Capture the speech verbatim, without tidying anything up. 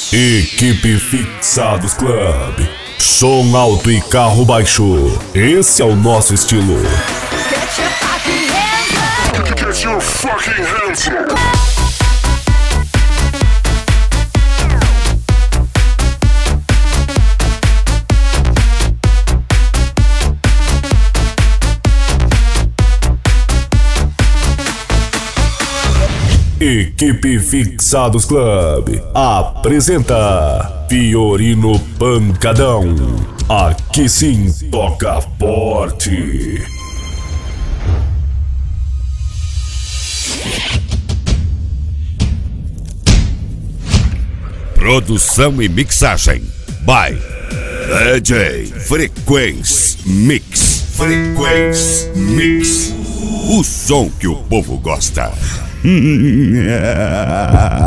Equipe Fixados Club. Som alto e carro baixo. Esse é o nosso estilo. Get your fucking hands up! Get your fucking hands up! Equipe Fixados Club apresenta Fiorino Pancadão. Aqui sim toca forte. Produção e mixagem by D J Frequência Mix. Frequência Mix. O som que o povo gosta.